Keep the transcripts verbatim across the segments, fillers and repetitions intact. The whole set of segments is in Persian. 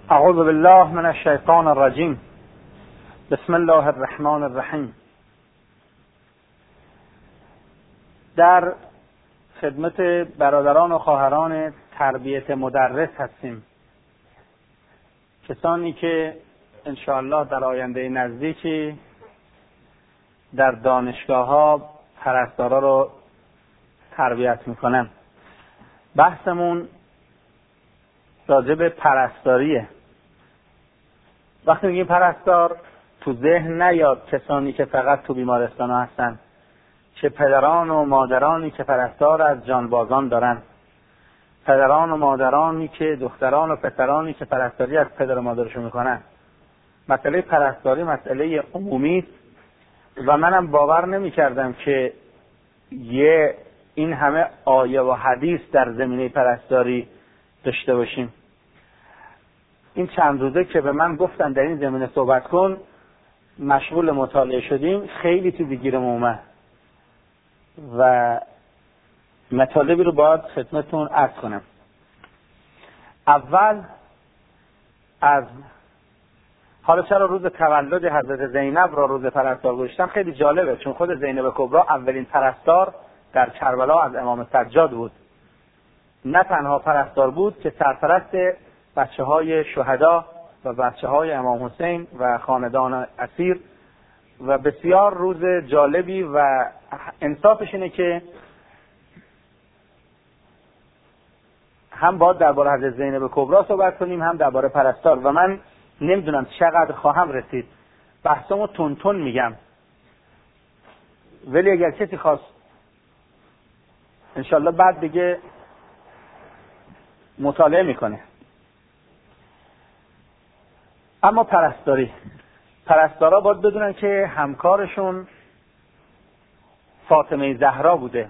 اعوذ بالله من الشیطان الرجیم. بسم الله الرحمن الرحیم. در خدمت برادران و خواهران تربیت مدرس هستیم، کسانی که انشاءالله در آینده نزدیکی در دانشگاه ها پرستارا رو تربیت میکنن. بحثمون راجع به پرستاریه. وقتی میگیم پرستار، تو ذهن نیاد کسانی که فقط تو بیمارستان ها هستن، چه پدران و مادرانی که پرستار از جانبازان دارن، پدران و مادرانی که دختران و پسرانی که پرستاری از پدر و مادرشون میکنن. مسئله پرستاری مسئله عمومی است و منم باور نمی کردم که یه این همه آیه و حدیث در زمینه پرستاری داشته باشیم. این چند روزه که به من گفتن در این زمینه صحبت کن، مشغول مطالعه شدیم، خیلی تو بگیرم اومد و مطالبی رو باید خدمتون عرض کنم. اول از حالا چرا روز تولد حضرت زینب را روز پرستار گذاشتم خیلی جالبه، چون خود زینب کبرا اولین پرستار در کربلا از امام سجاد بود. نه تنها پرستار بود که سرپرست بچه های شهدا و بچه های امام حسین و خاندان اسیر، و بسیار روز جالبی و انصافش اینه که هم باید درباره حضرت زینب کبرا صحبت کنیم، هم درباره پرستار، و من نمیدونم چقدر خواهم رسید. بحثمو تون تون میگم، ولی اگر کسی خواست انشالله بعد دیگه مطالعه میکنه. اما پرستاری، پرستارا باید بدونن که همکارشون فاطمه زهرا بوده.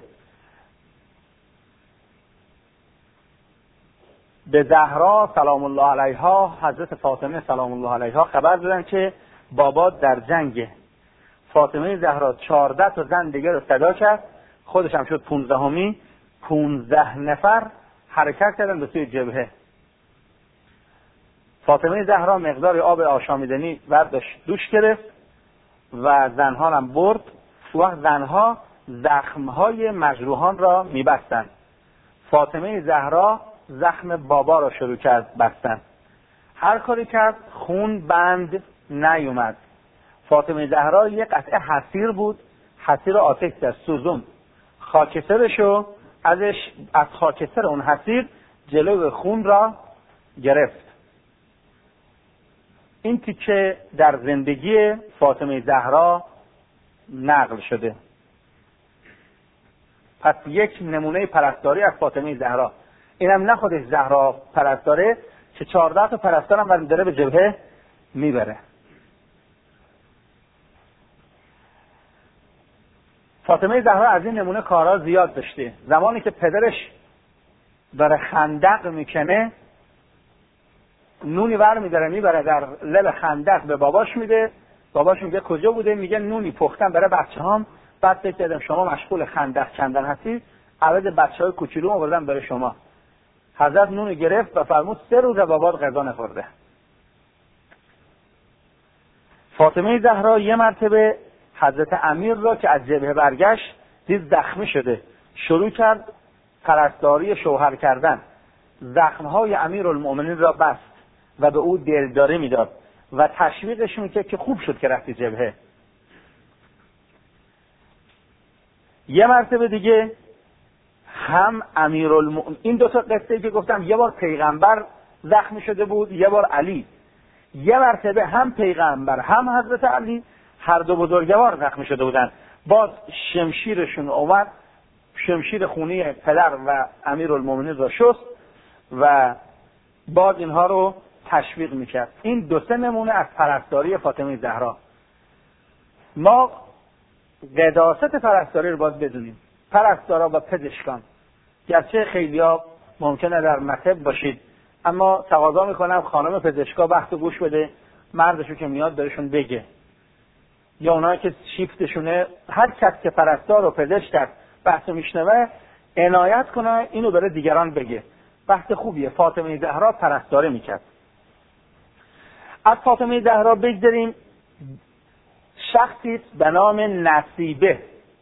به زهرا سلام الله علیها، حضرت فاطمه سلام الله علیها خبر دادن که بابا در جنگه. فاطمه زهرا چهارده تا زن دیگه رو صدا کرد، خودش هم شد پونزدهمی. پونزده نفر حرکت کردن به سوی جبهه. فاطمه زهرا مقدار آب آشامیدنی برداشت دوش گرفت و زنها هم برد. و زنها زخمهای مجروحان را میبستن. فاطمه زهرا زخم بابا را شروع کرد بستن. هر کاری کرد خون بند نیومد. فاطمه زهرا یک قطعه حصیر بود، حصیر آتش در سوزون، خاکسترشو ازش از خاکستر اون حصیر جلو خون را گرفت. این تیکه در زندگی فاطمه زهرا نقل شده. پس یک نمونه پرستاری از فاطمه زهرا. اینم نه خودش زهرا پرستاره که چهارده تا پرستارم برمی داره به جبهه میبره. فاطمه زهرا از این نمونه کارها زیاد داشته. زمانی که پدرش داره خندق میکنه، نونی برمی داره میبره در لب خندق به باباش میده. باباش میگه کجا بوده؟ میگه نونی پختم برای بچه هام. بعد فکر کردم شما مشغول خندق کندن هستی، عوض بچه های کوچولو آوردم برای شما. حضرت نون گرفت و فرمود سه روز بابات غذا نخورده. فاطمه زهرا یه مرتبه حضرت امیر را که از جبهه برگشت دید زخمی شده، شروع کرد پرستاری شوهر کردن. زخمهای امیرالمؤمنین را بست و به او دلداری میداد و تشویقش میکرد که خوب شد که رفتی جبهه. یه مرتبه دیگه هم امیرالمؤمنین، این دو تا قصه که گفتم، یه بار پیغمبر زخمی شده بود، یه بار علی. یه مرتبه هم پیغمبر هم حضرت علی هر دو بزرگوار زخمی شده بودن. باز شمشیرشون اومد، شمشیر خونی پدر و امیرالمؤمنین را شست و باز اینها رو تشویق میکرد. این دو سه نمونه از پرستاری فاطمه زهرا. ما قداست پرستاری رو باید بدونیم. پرستارا و پزشکان، گرچه خیلیا ممکنه در مطب باشید، اما تقاضا میکنم خانم پزشکا وقت گوش بده، مردشو که میاد دارشون بگه، یا اونایی که شیفتشونه، هر کس که پرستار و پزشک است بحث میشنوه عنایت کنه اینو بره دیگران بگه. بحث خوبیه. فاطمه زهرا پرستاری میکرد. از فاطمه زهرا بگذاریم. شخصی به نام نصیبه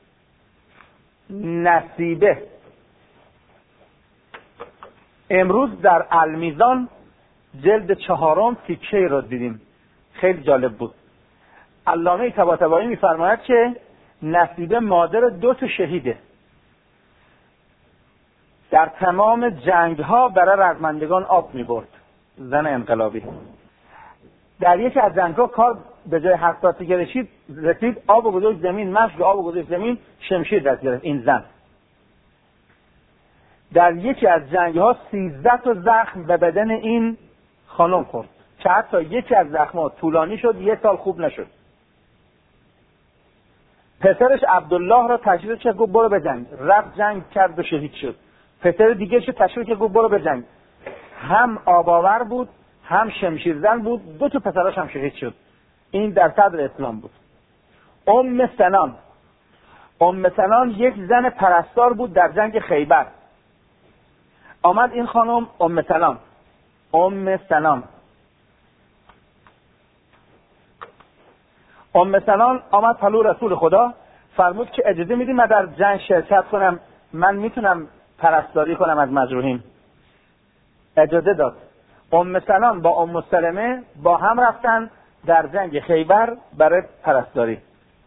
نصیبه امروز در المیزان جلد چهارم تیکه رو دیدیم، خیلی جالب بود. علامه طباطبایی میفرماید که نصیبه مادر دو تا شهیده، در تمام جنگ ها برای رزمندگان آب میبرد، زن انقلابی. در یکی از جنگ ها کار به جای حساسی که رسید رسید آب و گذاشت زمین، مشق آب و گذاشت زمین، شمشیر دست گرفت این زن. در یکی از جنگ ها سیزده تا زخم به بدن این خانم خورد که حتی یکی از زخم‌ها طولانی شد، یک سال خوب نشد. پسرش عبدالله را تشویق کرد گفت برو بجنگ، رفت جنگ کرد و شهید شد. پسر دیگه شو تشویق کرد گفت برو بجنگ، هم آباور بود هم شمشیرزن بود، دو تا پسراش هم شهید شد. این در صدر اسلام بود. ام سنان ام سنان یک زن پرستار بود در جنگ خیبر. آمد این خانم ام سنان ام سنان ام سنان آمد پلو رسول خدا، فرمود که اجازه میدی من در جنگ شرکت کنم، من میتونم پرستاری کنم از مجروحین. اجازه داد. ام سنان با ام سلمه با هم رفتن در جنگ خیبر برای پرستاری.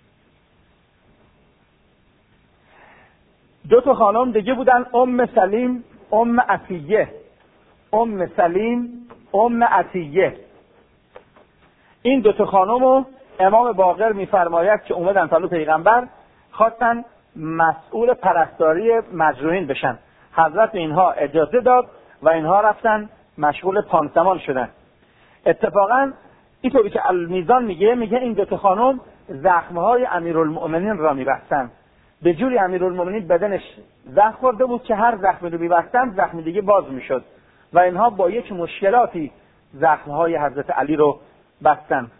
دو تا خانم دیگه بودن، ام سلیم ام عطیه. ام سلیم ام عطیه این دو تا خانمو امام باقر میفرماید که اومدن پلو پیغمبر، خواستن مسئول پرستاری مجروحین بشن. حضرت اینها اجازه داد و اینها رفتن مشغول پانسمان شدن. اتفاقا اینطوری که المیزان میگه میگه این دو تا خانم زخمهای امیرالمؤمنین را میبستن. به جوری امیرالمؤمنین بدنش زخم خورده بود که هر زخمی رو میبستن زخم دیگه باز میشد و اینها با یک مشکلاتی زخمهای حضرت علی رو بستن.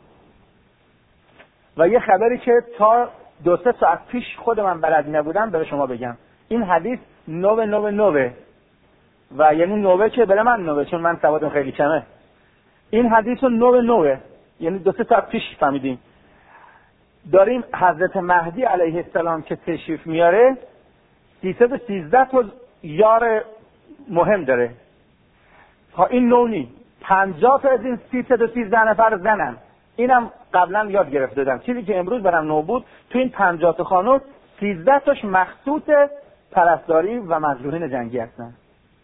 و یه خبری که تا دو سه ساعت پیش خود من بلد نبودم به شما بگم. این حدیث نوه نوه نوه و یعنی نوه که بله من نوه چون من سوادم خیلی کمه. این حدیث رو نوه نوه یعنی دو سه ساعت پیش فهمیدیم. داریم حضرت مهدی علیه السلام که تشریف میاره سیصد و سیزده تا یار مهم داره. ها این نونی پنجاه تا از این سیصد و سیزده نفر زنن. اینم قبلا یاد گرفته دادم. چیزی که امروز برام نو بود، تو این پنجاه تا خانم سیزده تاش مخصوص پرستاری و مجروحین جنگی هستن.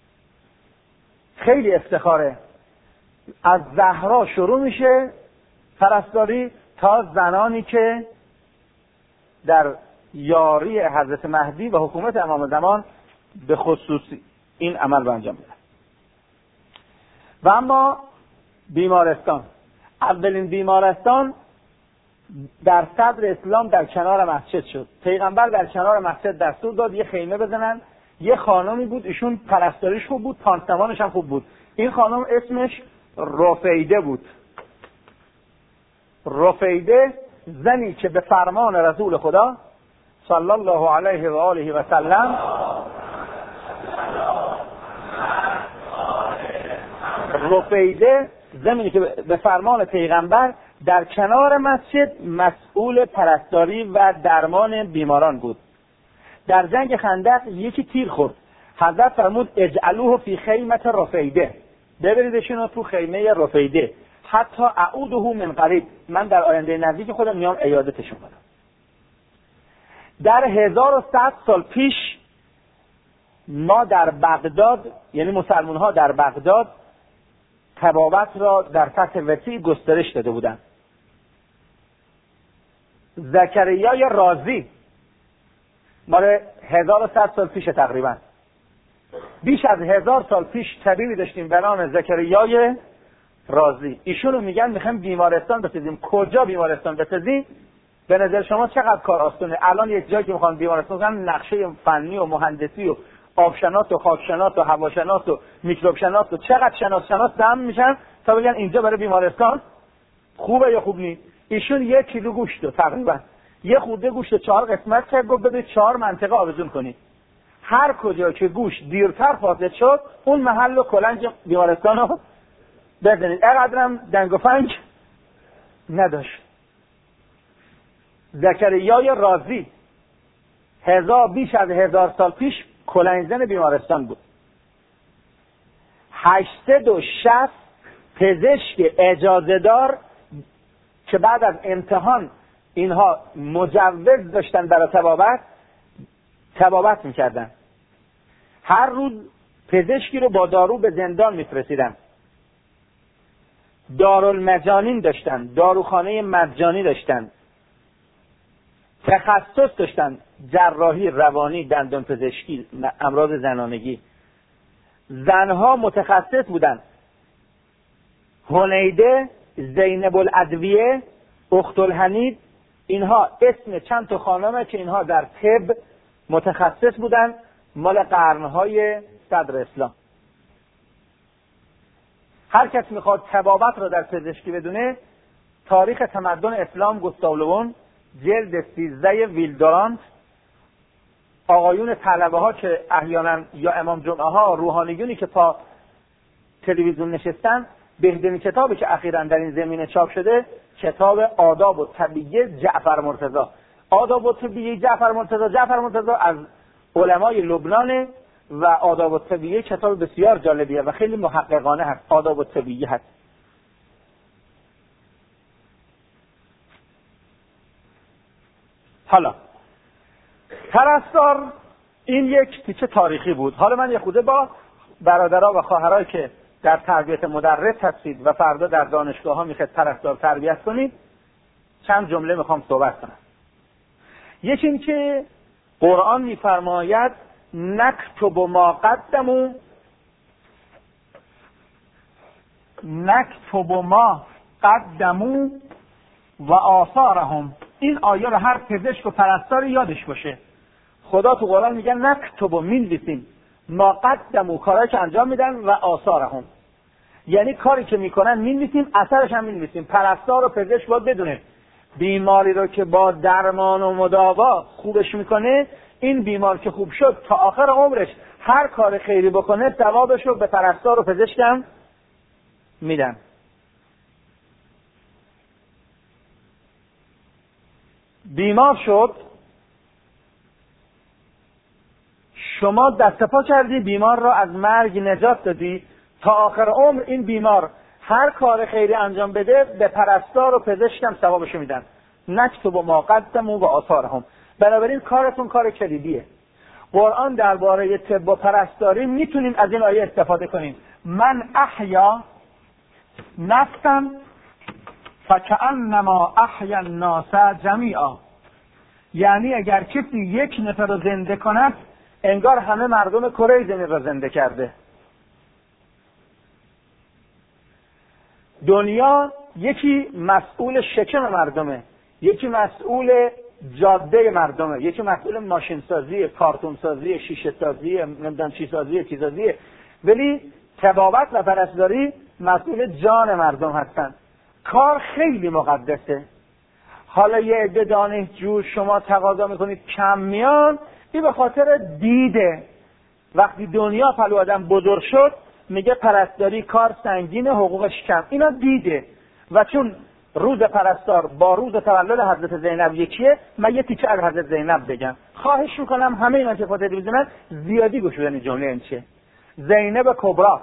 خیلی افتخاره. از زهرا شروع میشه پرستاری تا زنانی که در یاری حضرت مهدی و حکومت امام زمان به خصوص این عمل رو انجام میدن. و اما بیمارستان، اولین بیمارستان در صدر اسلام در کنار مسجد شد. پیغمبر در کنار مسجد دستور داد یه خیمه بزنن. یه خانمی بود، ایشون پرستاریش خوب بود، پانسمانش هم خوب بود. این خانم اسمش رفیده بود. رفیده زنی که به فرمان رسول خدا صلی الله علیه و آله و سلم رفیده زمینی که به فرمان پیغمبر در کنار مسجد مسئول پرستاری و درمان بیماران بود. در جنگ خندق یکی تیر خورد. حضرت فرمود اجعلوه فی خیمت رفیده، ببریدشون تو خیمه رفیده حتی اعوده من قریب، من در آینده نزدیک خودم میام عیادتشون کنم. در هزار و صد سال پیش ما در بغداد، یعنی مسلمان ها در بغداد طبابت را در سطح وسیع گسترش داده بودند. زکریای رازی مال هزار و صد سال پیش تقریبا، بیش از هزار سال پیش طبیبی داشتیم به نام زکریای رازی. ایشونو میگن میخوایم بیمارستان بسازیم. کجا بیمارستان بسازیم؟ به نظر شما چقدر کار آسونه؟ الان یک جایی که میخوان بیمارستان بسازن نقشه فنی و مهندسی و آبشناس و خاکشناس و هواشناس و میکروب شناس و چقدر شناس شناس دم میشن تا بگن اینجا برای بیمارستان خوبه یا خوب نیست. ایشون یک کیلو گوشت تقریبا یه خورده گوشت چهار قسمت کرد، گفت بده چهار منطقه آویزون کنید. هر کجا که گوشت دیرتر فاسد شد اون محل و کلنج بیمارستان رو بزنید. اینقدرم دنگ و فنگ نداشت. زکریای رازی هزار بیش از هزار سال پیش کلنگزن بیمارستان بود. هشتصد و شصت پزشک اجازه دار که بعد از امتحان اینها مجوز داشتن برای طبابت طبابت میکردن. هر روز پزشکی رو با دارو به زندان میفرستیدن. دارالمجانین داشتن، داروخانه مجانی داشتن، تخصص داشتن، جراحی، روانی، دندان پزشکی، امراض زنانگی. زنها متخصص بودن. هنیده، زینب الادویه، اخت الحنید، اینها اسم چند تا خانمه که اینها در طب متخصص بودن، مال قرنهای صدر اسلام. هر کس میخواد طبابت را در پزشکی بدونه، تاریخ تمدن اسلام گوستاو لوون جلد سیزده ویلدورانت، آقایون طلبه ها که احیانا یا امام جمعه ها روحانیونی که تا تلویزیون نشستن، بهترین کتابی که اخیراً در این زمینه چاپ شده کتاب آداب الطبیه جعفر مرتضی. آداب الطبیه جعفر مرتضی جعفر مرتضی از علمای لبنان و آداب الطبیه کتاب بسیار جالبیه و خیلی محققانه هست. آداب الطبیه هست. حالا پرستار این یک تیکه تاریخی بود. حالا من یه خوده با برادرها و خواهرایی که در تربیت مدرس هستید و فردا در دانشگاه ها میخواید پرستار تربیت کنید چند جمله میخوام صحبت کنم. یکی این که قرآن میفرماید نکتب ما قدموا نکتب ما قدموا و آثارهم. این آیه رو هر پزشک و پرستار یادش باشه. خدا تو قرآن میگه نکتب و مینویسیم ما قدموا، کارهایی که انجام میدن، و آثارهم، یعنی کاری که میکنن مینویسیم، اثرش هم مینویسیم. پرستار و پزشک باید بدونه بیماری رو که با درمان و مداوا خوبش میکنه، این بیمار که خوب شد تا آخر عمرش هر کار خیری بکنه ثوابش رو به پرستار و پزشک هم میدن. بیمار شد، شما دست پا کردی بیمار را از مرگ نجات دادی، تا آخر عمر این بیمار هر کار خیری انجام بده به پرستار و پزشک هم ثوابشو میدن. نکتب ما قدموا و آثارهم. بنابراین کارتون کار کلیدیه. قرآن درباره طب و پرستاری میتونیم از این آیه استفاده کنیم. من احیا نفسا فکأنما احیا الناس جمیعا. یعنی اگر کسی یک نفر رو زنده کند انگار همه مردم کره زمین رو زنده کرده. دنیا یکی مسئول شکم مردمه، یکی مسئول جاده مردمه، یکی مسئول ماشین سازی، کارتون سازی، شیشه سازی، نمیدونم چی سازی، چی سازی، ولی طبابت و پرستاری مسئول جان مردم هستن. کار خیلی مقدسه. حالا یه عده دانشجو شما تقاضا میکنید کم میان، این به خاطر دیده. وقتی دنیا پلو آدم بزرگ شد میگه پرستاری کار سنگینه، حقوقش کم. اینا دیده. و چون روز پرستار با روز تولد حضرت زینب یکیه، من یه تیکه از حضرت زینب بگم. خواهش میکنم همه اینا که فاطمه میزنن زیادی گوش بدن. جمله این چیه؟ زینب کبرا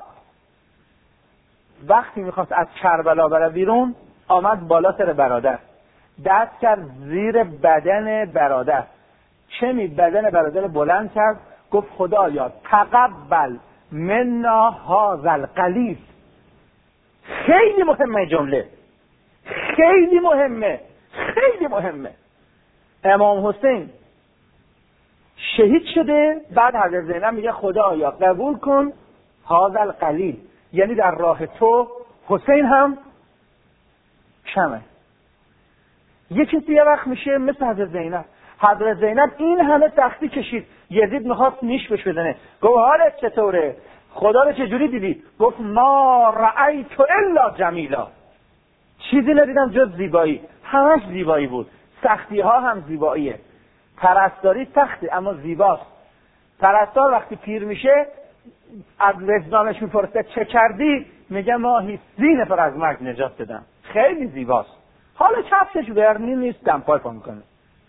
وقتی میخواست از کربلا بره بیرون، آمد بالا سر برادر، دست کرد زیر بدن برادر، چه می بدن برادر بلند کرد، گفت خدایا تقبل منا هذا القلیل. خیلی مهمه جمله، خیلی مهمه، خیلی مهمه. امام حسین شهید شده، بعد حضرت زینب میگه خدایا قبول کن هذا القلیل، یعنی در راه تو حسین هم کمه. یه کسی یه وقت میشه مثل حضرت زینب. حضرت زینب این همه سختی کشید، یزید میخواست نیش بش بزنه، گفت حالت چطوره؟ خدا رو چجوری دیدی؟ گفت ما رأیت الا جمیلا، چیزی ندیدم جز زیبایی. همش زیبایی بود. سختی ها هم زیباییه. پرستاری سخته اما زیباست. پرستار وقتی پیر میشه از وجدانش میپرسه چه کردی، میگه ماهی سی نفر از مرگ نجات دادم. خیلی زیباست. حالا کفشش ورنی نیست، دمپای پا میکنه.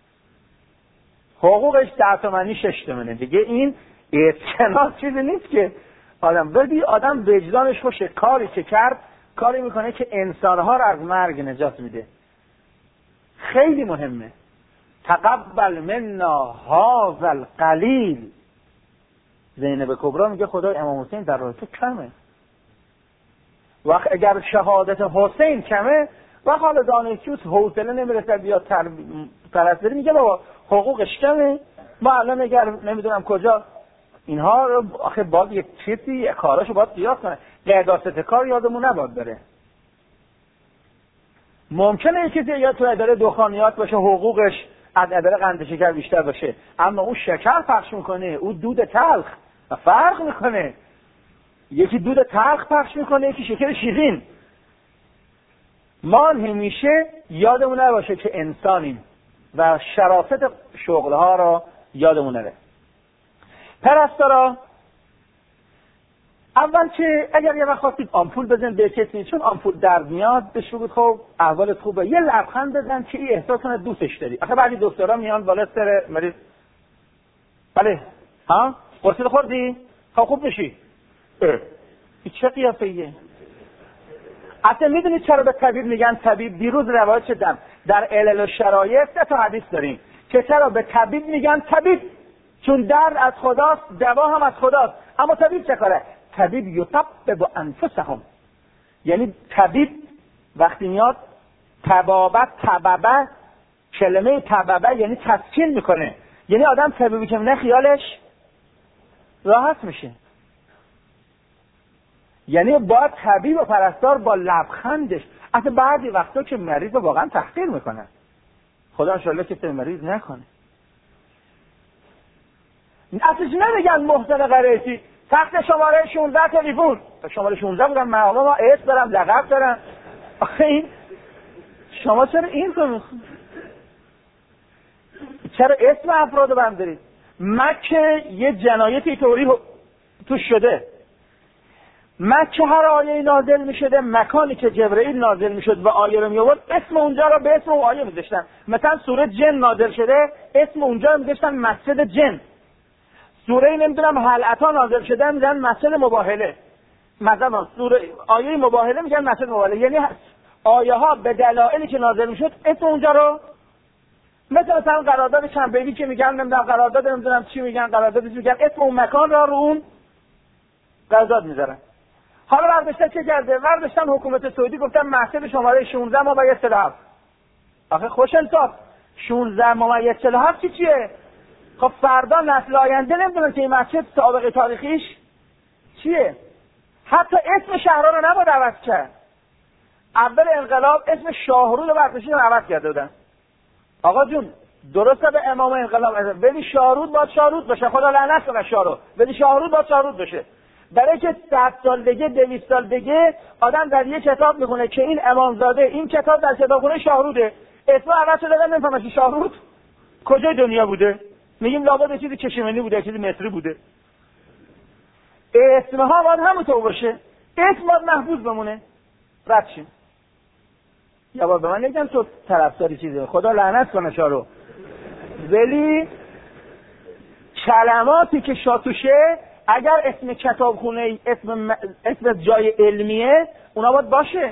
حقوقش ده تومنی شش تومنه. دیگه این اعتناق چیزی نیست که آدم بدی آدم وجدانش خوشه، کاری که کرد کاری میکنه که انسانها رو از مرگ نجات میده. خیلی مهمه. تقبل منا هذا القلیل. زینب کبرا میگه خدای امام حسین در راه تو کمه. وقت اگر شهادت حسین کمه و حالا دانشجوت حوصله نمیرسه بیاد پرستاری، میگه بابا حقوقش کمه، ما الان اگر نمیدونم کجا اینها رو آخه باید یک چیزی کاراشو باید قیاس کنه. قیادت کار یادمون نباید بره. ممکنه یه چیزی یا تو اداره دخانیات باشه حقوقش از اداره قند شکر بیشتر باشه، اما اون شکر پخش میکنه، او دود تلخ و فرق میکنه. یکی دود تلخ پخش میکنه، یکی شکر شیرین. ما همیشه یادمون نباشه که انسانیم و شرافت شغلها را یادمون نره. پرستارا اول که اگر یه وقت خواستید آمپول بزن به کسی چون آمپول در میاد بهش بگید خب احوالت خوبه، یه لبخند بزن که این احساس کنه دوستش داری. آخه بعضی دکترا میان بالا سر مریض بله ها قرص خوردی خب خوب میشی. این چه قیافه‌ایه؟ اصلا میدونید چرا به طبیب میگن طبیب؟ دیروز روایت شدم در علل و شرایط سه تا حدیث داریم که چرا به طبیب میگن طبیب، چون درد از خداست، دوا هم از خداست. اما طبیب چه کاره؟ طبیب یطبب انفسهم، یعنی طبیب وقتی میاد طبابت طببه، کلمه طببه یعنی تسکین میکنه، یعنی آدم طبیبی که نه خیالش راحت میشه. یعنی با طبیب و پرستار با لبخندش، اصلا بعضی وقتا که مریض رو واقعا تحقیر میکنه، خدا انشالله که مریض نکنه. اصلا نمیگن محسن قریشی تخت شماره شانزده تلفن، شماره شانزده بودم معلومه ما اسم دارم لقب دارم. آخه این شما چرا این رو میخونید؟ چرا اسم افراد رو هم دارید؟ مکه یه جنایتی طوری توش شده. مکه هر آیه نازل می شده، مکانی که جبرئیل نازل می شد و آیه رو می آورد اسم اونجا رو به اسم اون آیه می داشتن. مثلا سوره جن نازل شده اسم اونجا رو می داشتن مسجد جن. سوره نمیدونم حلعتا نازل شده میگن مسجد مباهله. مثلا سوره آیه مباهله میگن مسجد مباهله، یعنی آیه ها به دلایلی که نازل میشد اسم اونجا رو، مثلا مثلا قرارداد چمبیلی که میگن نمیدونم قرارداد نمیدونم چی میگن قرارداد چی میگن اسم اون مکان را رو اون قرارداد میذارن. حالا برداشتن چه کرده؟ برداشتن حکومت سعودی گفتن مسجد شماره شانزده ممیز چهل و هفت. آخه خوش انصاف شانزده ممیز چهل و هفت چی چیه؟ خب فردا نسل آینده نمیدونن که این مسجد سابقه تاریخیش چیه. حتی اسم شهرها رو نباید عوض کرد. اول انقلاب اسم شاهرود رو برداشتن رو عوض کرده بودن. آقا جون درسته به امام انقلاب ولی شاهرود باید شاهرود بشه، خدا لعنت کنه شاهرود، ولی شاهرود باید شاهرود بشه. برای که صد سال دیگه دویست سال دیگه آدم در یه کتاب میخونه که این امامزاده این کتاب در کتابخونه شاهروده، اسم عوض شده نمیفهمه که شاهرود کجای دنیا بوده. میگیم لابد چیزی کشمینی بوده، چیزی مصری بوده. اسمها باید همونطور باشه، اسم باید محفوظ بمونه. رد شیم. یا باید به من نگم تو طرفداری چیزی، خدا لعنت کنه شارو، ولی کلماتی که شاتوشه اگر اسم کتابخونه اسم م... اسم جای علمیه اونا باید باشه،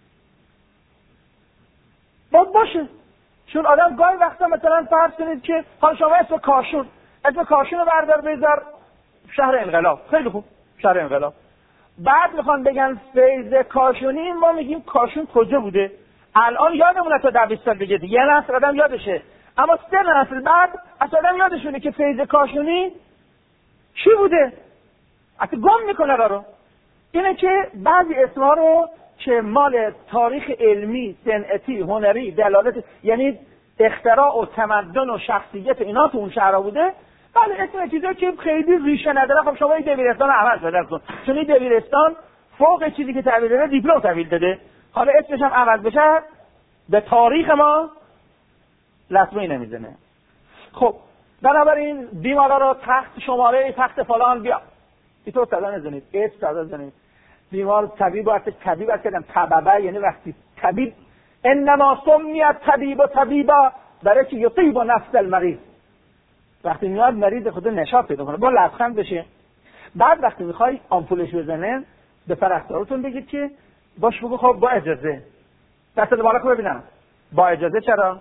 باید باشه. چون آدم گاهی وقتا مثلا فرض کنید که حالا شما اسم کاشون اسم کاشون رو بردار بذار شهر انقلاب، خیلی خوب شهر انقلاب، بعد میخوان بگن فیض کاشونی، ما میگیم کاشون کجا بوده؟ الان یادمونه تا دویست سال دیگه یه نسل آدم یادشه، اما سه نسل بعد اصلا آدم یادشونه که فیض کاشونی چی بوده، اصلا گم میکنه رو. اینه که بعضی اسمها رو که مال تاریخ علمی، صنعتی، هنری، دلالت یعنی اختراع و تمدن و شخصیت اینا تو اون شهرها بوده، بله اسم چیزایی که خیلی ریشه نداره. خب شما این دبیرستان عوض بده کن، چون این دبیرستان فوق چیزی که تحویل داده دیپلم تحویل داده، حالا اسمش هم عوض بشه به تاریخ ما لطمه‌ای نمیزنه. خب بنابراین بیمارا رو تخت شماره تخت فلان بیا اینطور صدا نزنید، ایت صدا نزنید. بیمار طبیب وقتی طبیب وقتی کردم طببه یعنی وقتی طبیب انما سمیت طبیب و طبیبا برای که یطیب نفس المریض، وقتی میاد مریض خود نشاط پیدا کنه با لبخند بشه. بعد وقتی میخوای آمپولش بزنه به پرستارتون بگید که باش بگو خب با اجازه، دست بالا کو ببینم با اجازه. چرا؟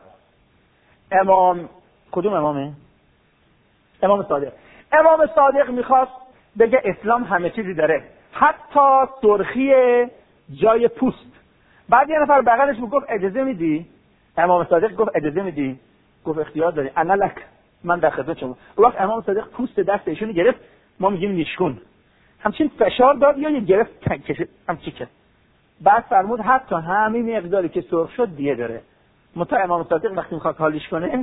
امام کدوم امامه؟ امام صادق. امام صادق میخواست بگه اسلام همه چیزی داره، حتی سرخی جای پوست. بعد یه نفر بغلش میگفت اجازه میدی؟ امام صادق گفت اجازه میدی؟ گفت اختیار داری، انا لک، من در خدمت شما. وقت امام صادق پوست دست ایشونو گرفت، ما میگیم نیشکون، همچین فشار داد یا یه گرفت کشید همچی که. بعد فرمود حتی همین مقداری که سرخ شد دیگه داره. متا امام صادق وقتی میخواد حالیش کنه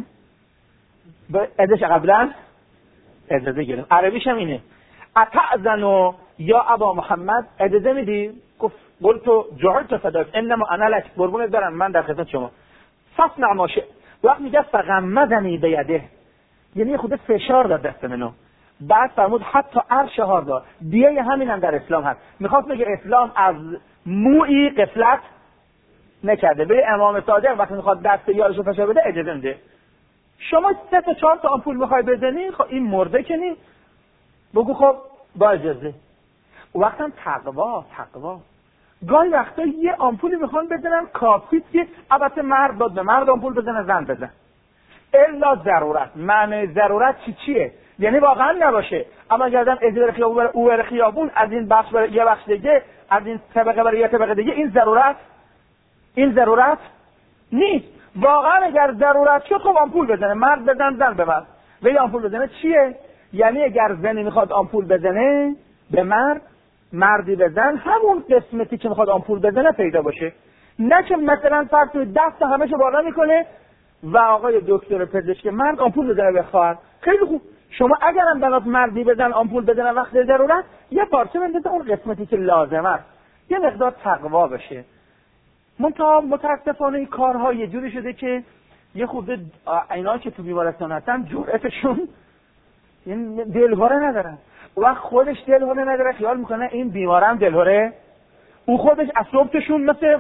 به ادش قبلا اجازه گرفت. عربیش هم اینه اتأذن یا ابا محمد، اجازه میدی؟ گفت قلت جعلت فداک انما انا لک، قربونت برم من در خدمت شما. فصنع ما شئت. وقت میگه فغمدنی بیده یعنی خود فشار داد دست منو. بعد فرمود حتی عرش ها داد. دیگه همین هم در اسلام هست. میخواست بگه اسلام از موئی غفلت نکرده. به امام صادق وقتی میخواد دست یارشو فشار بده اجازه میده. شما سه تا چهار تا آمپول میخوای بزنی، خب این مرده کنی، بگو خب با اجازه. وقتا تقوا تقوا گاهی وقتا یه آمپولی میخوان بزنن کافیه که البته مرد داد به مرد آمپول بزنه، زن بزن الا ضرورت. معنی ضرورت چی چیه؟ یعنی واقعا نباشه، اما گردن ازدر خیابون او خیابون از این بخش برای یه بخش دیگه، از این طبقه برای یه طبقه دیگه، این ضرورت این ضرورت نیست. واقعا اگر ضرورت شد خب آمپول بزنه، مرد بزن زن به مرد. ولی آمپول بزنه چیه؟ یعنی اگر زنی میخواد آمپول بزنه به مرد، مردی بزن، همون قسمتی که میخواد آمپول بزنه پیدا باشه. نه که مثلا فرض کنید دست همه‌شو بالا میکنه و آقای دکتر پزشک مرد آمپول بزنه به خواهر. خیلی خوب، شما اگرم بنات مردی بزن آمپول بزنه وقت ضرورت، یه پارچه بندازه اون قسمتی که لازمه است، یه مقدار تقوا بشه. منتها متاسفانه این کارها یه جوری شده که یه خورده اینا که تو بیمارستان هستن جرأتشون این دلهوره ندارن. و خودش دلهوره نداره، خیال میکنه این بیمارم دلهوره، او خودش اصابتشون مثل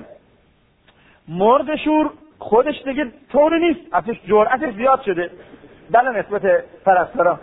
مردشور، خودش دیگه طور نیست، ازش جرأتش زیاد شده. بله نسبت پرستارا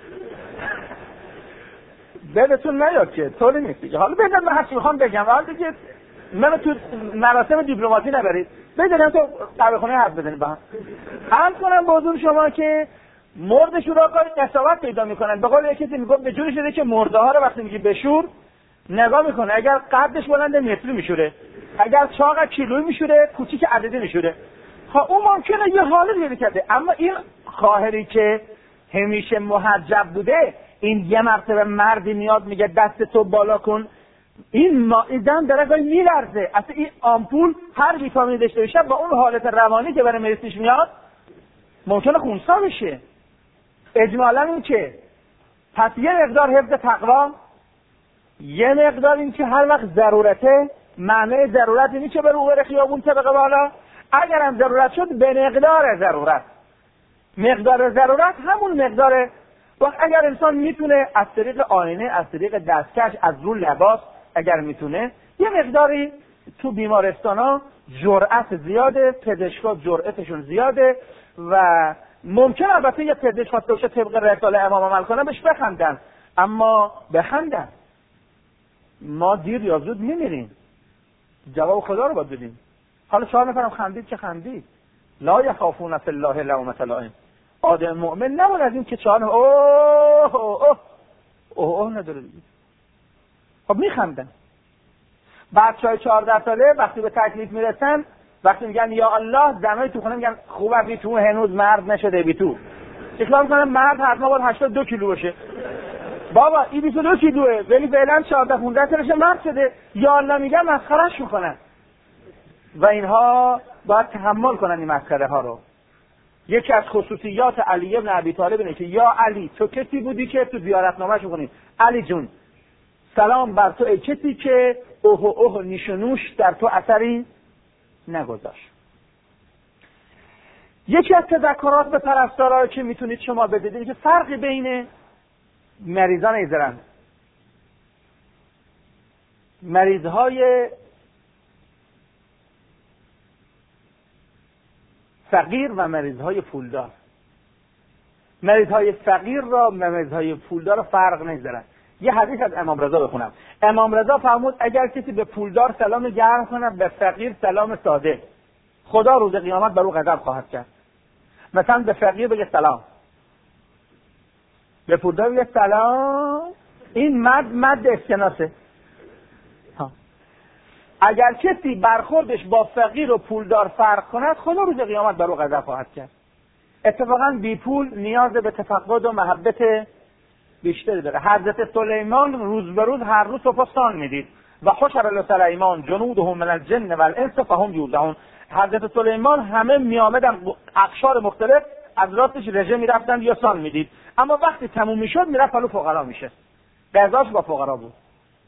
بهتون نیاد که طوری نیست دیگه. حالا بگم من هرچی میخوام بگم، حالا دیگه من تو مراسم دیپلماسی نبرید، بگم تو قهوه خونه حرف بزنید با هم. هم کنم با حضور شما که مرد شورا کاری قساوت پیدا میکنن. به قول یکی میگم به جوری شده که مرده ها رو وقتی میگی بشور نگاه میکنه، اگر قدش بلند متری میشوره، اگر چاق کیلویی میشوره، کوچیک عددی میشوره. خب اون ممکنه یه حالی پیدا کرده، اما این خواهری که همیشه محجب بوده، این یه مرتبه مردی میاد میگه دست تو بالا کن، این مایدن در گاهی میلرزه. اصلا این آمپول هر ویتامینی داشته باشه با اون حالت روانی که برای مریضش میاد ممکنه خونسا بشه. اجمالا این که پس یه مقدار حفظ تقوا، یه مقدار این که هر وقت ضرورته، معنی ضرورت اینی که بره اوبر خیابون طبقه بالا، اگر هم ضرورت شد به مقدار ضرورت. مقدار ضرورت همون مقدار. وقت اگر انسان میتونه از طریق آینه، از طریق دستکش، از رو لباس اگر میتونه، یه مقداری تو بیمارستان ها جرأت زیاده، پزشکا جرأتشون زیاده و ممکن البته یه پزشک خواسته باشه طبق رساله امام عمل کنه بهش بخندن، اما بخندن ما دیر یا زود میمیریم، جواب خدا رو باید بدیم. حالا چهار نفرم خندید که خندید، لا یخافون فی الله لومة لائم. آدم مؤمن نمون از این که چهار نفر اوه اوه اوه اوه, اوه نداره دیگه. خب میخندن. بچهای چهارده ساله وقتی به تکلیف میرسن، وقتی میگن یا الله، زنای تو خونه میگن خوبه بی تو هنوز مرد نشده بی تو. اصلا میگن مرد حتما باید هشتاد و دو کیلو باشه. بابا این بیست و دو کیلوه ولی فعلا چهارده پانزده سالشه مرد شده. یا الله میگن مسخرهش میکنن. و اینها باید تحمل کنن این مسخره ها رو. یکی از خصوصیات علی ابن ابی طالب اینه که یا علی تو کسی بودی که تو زیارتنامه‌اش می‌خونیم علی جون سلام بر تو ای کسی که اوه اوه نیش و نوش در تو اثری نگذاشت. یکی از تذکرات به پرستارا که میتونید شما بدید اینه که فرقی بین مریضان ایزرن مریضهای فقیر و مریضهای پولدار. مریضهای فقیر را و مریضهای پولدار را فرق نمی‌ذارن. یه حدیث از امام رضا بخونم. امام رضا فرمود اگر کسی به پولدار سلام گرم کنه، به فقیر سلام ساده، خدا روز قیامت بر او غضب خواهد کرد. مثلا به فقیر بگه سلام، به پولدار بگه سلام، این مد مد اسکناسه. اگر کسی برخوردش با فقیر و پولدار فرق کند، خدا روز قیامت بر او غضب خواهد کرد. اتفاقا بی پول نیاز به تفقد و محبت بیشتری داره. حضرت سلیمان روز به روز هر روز صبح سان میدید و حشر لسلیمان جنودهم من الجن والانس فهم یوزعون. حضرت سلیمان همه میامدن اقشار مختلف از راستش رژه میرفتن یا سان میدید، اما وقتی تموم میشد میرفت پلو فقرا میشه. غذاش با فقرا بود.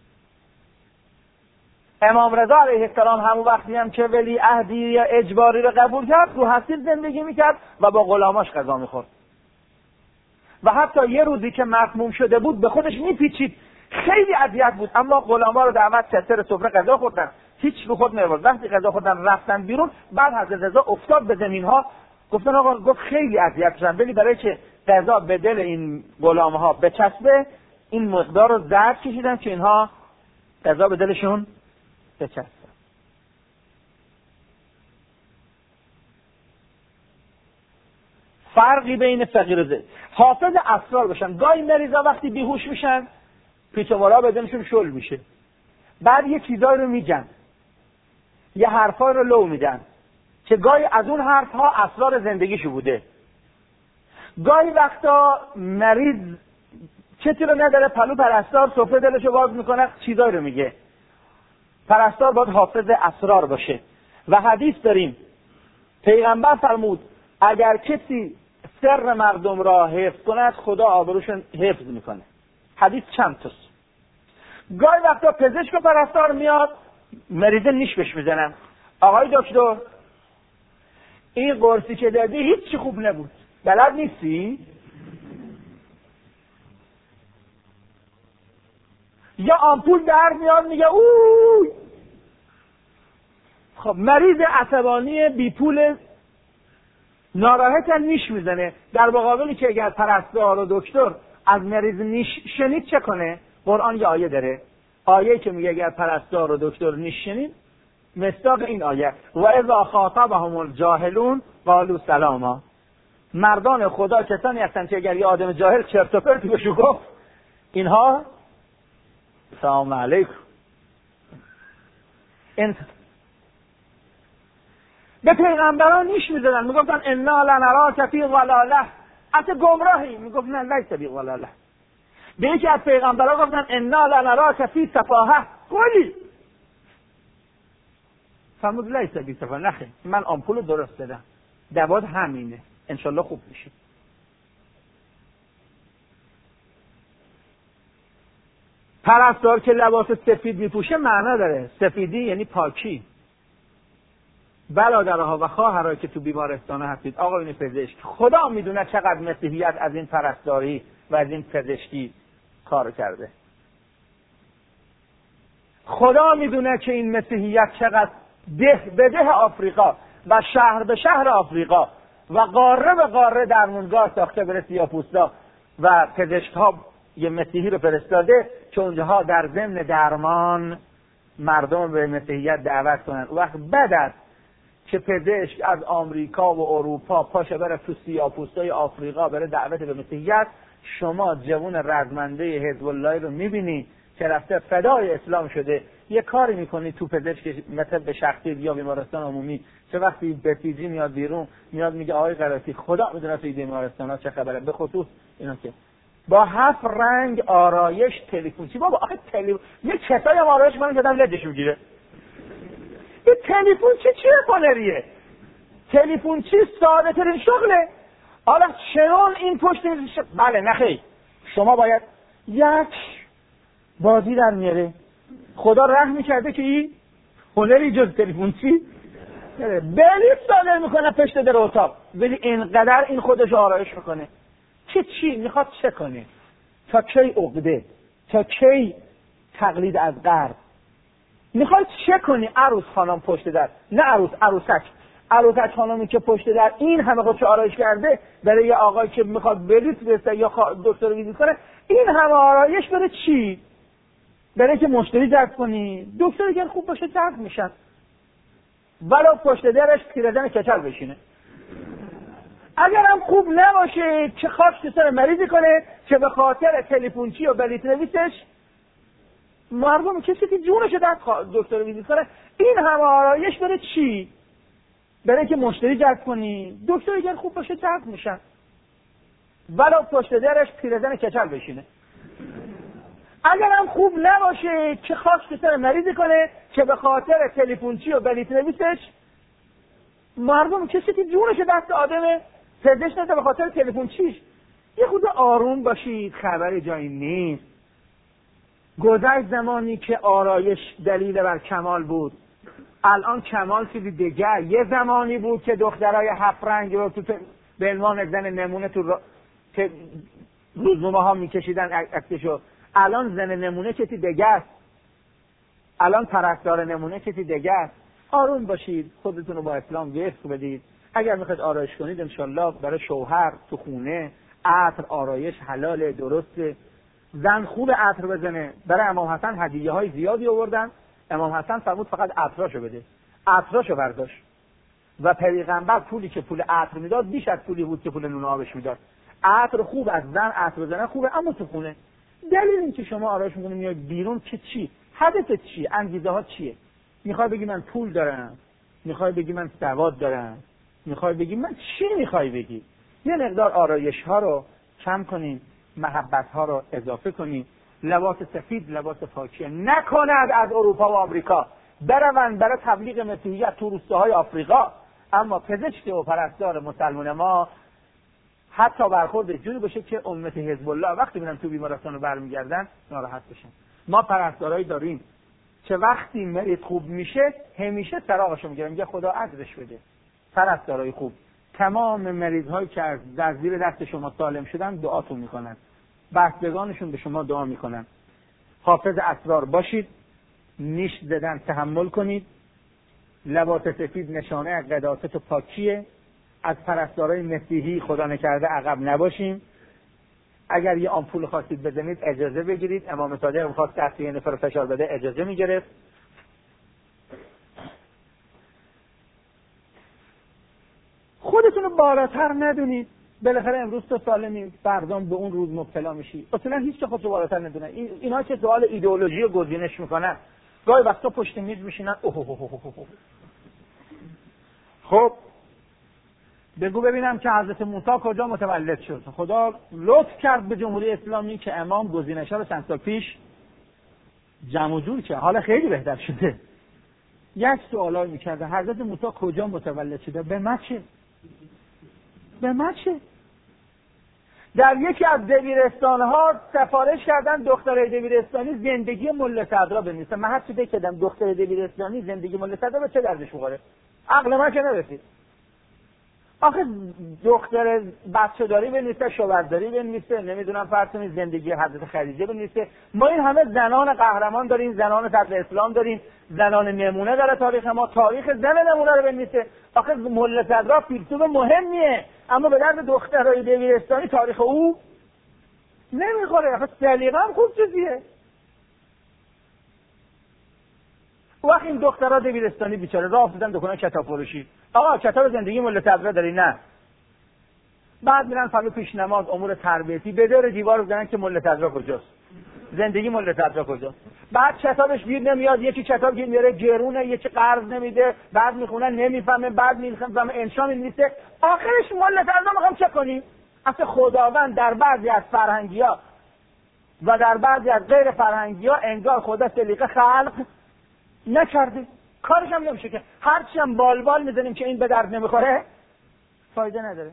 امام رضا علیه السلام همون وقتی هم که ولی عهدی یا اجباری رو قبول کرد، رو حصیر زندگی میکرد و با غلاماش غذا میخورد و حتی یه روزی که مسموم شده بود به خودش میپیچید، خیلی اذیت بود، اما غلاما رو دعوت کرد سر سفره غذا خوردن، هیچ به خود نمی‌آورد. وقتی غذا خوردن رفتن بیرون، بعد حضرت رضا افتاد به زمین ها، گفتن آقا، گفت خیلی اذیت شدن، ولی برای که غذا به دل این غلام‌ها بچسبه، این مقدار رو زرد کشیدن که اینها غذا به دلشون بچسبه. فرقی بین فقیر و ذهین. حافظ اسرار باشن. گاهی مریضا وقتی بیهوش میشن، پیچ و مالا بدنشون شل میشه، بعد یه چیزایی رو میگن، یه حرفای رو لو میدن که گاهی از اون حرفها اسرار زندگیشو بوده. گاهی وقتا مریض چیزی رو نداره، پلو پرستار سفره دلشو باز میکنه، چیزایی رو میگه. پرستار باید حافظ اسرار باشه. و حدیث داریم پیغمبر فرمود اگر کسی سر مردم را حفظ کند، خدا آبروشون حفظ میکنه. حدیث چند تاست. گاهی وقتا پزشک و پرستار میاد، مریض نیش بهش میزنن، آقای دکتر این قرصی که دادی هیچ چی خوب نبود، بلد نیستی؟ یا آمپول در میاد میگه اوه. خب مریض عصبانی بی پول ناراحت نیش میزنه، در مقابلی که اگر پرستار و دکتر از مریض نیش شنید چه کنه؟ قرآن یه آیه داره، آیه که میگه اگر پرستار و دکتر نیش شنید، مصداق این آیه و اذا خاطبهم الجاهلون قالوا سلاما. مردان خدا کسانی هستن که اگر یه آدم جاهل چرت و پرتی بهشون گفت، اینها سلام علیکم. این به پیغمبران نیش میزدن، میگفتن انا لنراک فی ضلاله، اصلا گمراهی، میگفت نه لیس بی ضلاله. به یکی از پیغمبران گفتن انا لنراک فی سفاهه، قولی فرمود لیس بی سفاهه، نخیر من آمپول درست دادم، دواد همینه، انشالله خوب میشه. پرستار که لباس سفید میپوشه معنا داره، سفیدی یعنی پاکی. برادرها و خواهرها که تو بیمارستان هستید، آقایون پزشک، خدا میدونه چقدر مسیحیت از این پرستاری و از این پزشکی کار کرده. خدا میدونه که این مسیحیت چقدر ده به ده آفریقا و شهر به شهر آفریقا و قاره به قاره درمونگاه ساخته برای سیاه‌پوستا و پزشک‌ها یه مسیحی رو فرستاده که اونجاها در ضمن درمان مردم به مسیحیت دعوت کنن. وقت بعد از که پزشک از آمریکا و اروپا پاشه بره تو سیاه‌پوستای آفریقا بره دعوت به مسیحیت، شما جوون رزمنده حزب الله رو میبینی که رفته فدای اسلام شده، یه کاری میکنی تو پزشک مثل به شخصی یا بیمارستان عمومی، چه وقتی بسیجی میاد بیرون میاد میگه آقای قراتی خدا میدونه توی بیمارستان ها چه خبره، به خصوص اینا که با هفت رنگ آرایش تلفن چی بابا، آخه تلفن یه کتای آرایش من کردم لدش میگیره. این تلفن چه چیه هنریه؟ تلفن چی ساده ترین شغله. حالا چرا این پشت میشه؟ بله نخیر، شما باید یک بازی در میاره. خدا رحم کرده که این هنری جز تلفن چی بلی ساده میکنه پشت در اتاق، ولی اینقدر این خودش آرایش میکنه که چی میخواد چه کنه؟ تا کی عقده؟ تا کی تقلید از غرب؟ میخوای چه کنی عروس خانم پشت در، نه عروس، عروسک عروسک خانمی که پشت در این همه خودش آرایش کرده برای یه آقایی که میخواد بلیط بسته یا دکتر ویزیت کنه، این همه آرایش برای چی؟ برای که مشتری جذب کنی. دکتر اگر خوب باشه جذب میشن، ولو پشت درش پیرزن کچل بشینه. اگر هم خوب نباشه چه خاک تو سر مریضی کنه، چه به خاطر تلفنچی و بلیط نویسش مردم کسی که جونش دست دکتر ویزیت کنه، این همه آرایش برای چی؟ برای که مشتری جذب کنی. دکتر اگر خوب باشه جذب میشن، ولو پشت درش پیرزن کچل بشینه. اگر هم خوب نباشه چه خاک تو سر مریضی کنه، چه به خاطر تلفنچی و بلیط نویسش مردم کسی که جونش دست آدمه پزشک نده به خاطر تلفنچیش. یه خود آروم باشید، خبر جایی نیست. گذشت زمانی که آرایش دلیل بر کمال بود، الان کمال چیزی دیگر. یه زمانی بود که دخترای هفت رنگ رو تو به عنوان زن نمونه تو را... که روزنامه ها میکشیدن عکسشو، الان زن نمونه کسی دیگر، الان طرفدار نمونه کسی دیگر. آروم باشید، خودتون رو با اسلام وفق بدید. اگر میخواید آرایش کنید انشالله برای شوهر تو خونه عطر آرایش حلال درسته. زن خوب عطر بزنه. برای امام حسن هدیه های زیادی آوردن، امام حسن فرمود فقط عطراشو بده، عطراشو برداشت. و پیغمبر پولی که پول عطر میداد بیش از پولی بود که پول نون آبش میداد. عطر خوب از زن عطر بزنه خوبه، اما تو خونه. دلیل این که شما آرایش میکنید میاد بیرون که چی؟ هدفت چیه؟ انگیزه ها چیه؟ میخوای بگی من پول دارم؟ میخوای بگی من سواد دارم؟ میخوای بگی من چی میخوای بگی؟ یه مقدار آرایش ها رو کم کنین، محبت ها رو اضافه کنین. لباس سفید لباس پاکیه. نکند از اروپا و آمریکا بروند برای تبلیغ مسیحیت تو روستاهای آفریقا. اما پزشک و پرستار مسلمان ما حتی برخورد جوری باشه که امت حزب الله وقتی میرن تو بیمارستان رو برمیگردن ناراحت بشن. ما پرستارایی داریم چه وقتی مریض خوب میشه همیشه سراغشو میگیره، میگه خدا اجرش بده. پرستارای خوب تمام مریض هایی که از در زیر دست شما سالم شدن دعاتون میکنن، بستگانشون به شما دعا میکنن. حافظ اسرار باشید، نیش زدن تحمل کنید. لباس سفید نشانه از قداست و پاکیه. از پرستارای مسیحی خدا نکرده عقب نباشیم. اگر یه آمپول خواستید بزنید اجازه بگیرید. امام صادق می‌خواست دست یه نفر فشار بده اجازه می‌گرفت. خودتون رو بالاتر ندونید. بالاخره امروز تو سالمی، فردا به اون روز مبتلا میشی. اصلا هیچ که خودتو بالاتر ندونه. این اینا که سوال ایدئولوژی و گزینش میکنن، گاهی وقتا پشت میز میشینن. خب بگو ببینم که حضرت موسی کجا متولد شد؟ خدا لطف کرد به جمهوری اسلامی که امام گزینش‌ها رو چند سال پیش جمع جور کرد، حالا خیلی بهتر شده. یک سوالایی میکرده حضرت موسی کجا متولد شده؟ به من چه؟ به من چه؟ در یکی از دبیرستان‌ها سفارش کردن دخترای دبیرستانی زندگی مله صدرا بنویسه. من حتی بکدم دختر دبیرستانی زندگی مله صدرا به چه دردش می‌خوره؟ عقل من که نرسید. آخه دختر بچه داری بنویسه، شوهرداری بنویسه، نمیدونم فرض زندگی حضرت خدیجه بنویسه. ما این همه زنان قهرمان داریم، زنان صدر اسلام داریم، زنان نمونه در تاریخ ما. تاریخ زن نمونه رو بنویسه. آخه مله صدرا فیلسوف مهمیه، اما به درد دخترای دبیرستانی تاریخ او نمیخوره. آخه سلیقه هم خوب چیزیه. وقت این دخترها دبیرستانی بیچاره راه افتادن دکان کتاب فروشی. آقا کتاب زندگی مله صدرا داری؟ نه. بعد میرن فردا پیش نماز امور تربیتی به دور دیوار بزنن که مله صدرا کجاست، زندگی مله صدرا کجاست. بعد کتابش گیر نمیاد، یکی کتاب گیر میاره گرونه، یکی قرض نمیده، بعد میخونن نمیفهمه، بعد میخونن انشا می‌نویسه. آخرش مله صدرا میخوام چه کنیم؟ اصلا خداوند در بعضی از فرهنگی‌ها و در بعضی از غیر فرهنگی‌ها انگار خدا سلیقه خلق نکرده. کارش هم نمیشه که هرچی هم بال بال میزنیم که این به درد نمیخوره فایده نداره.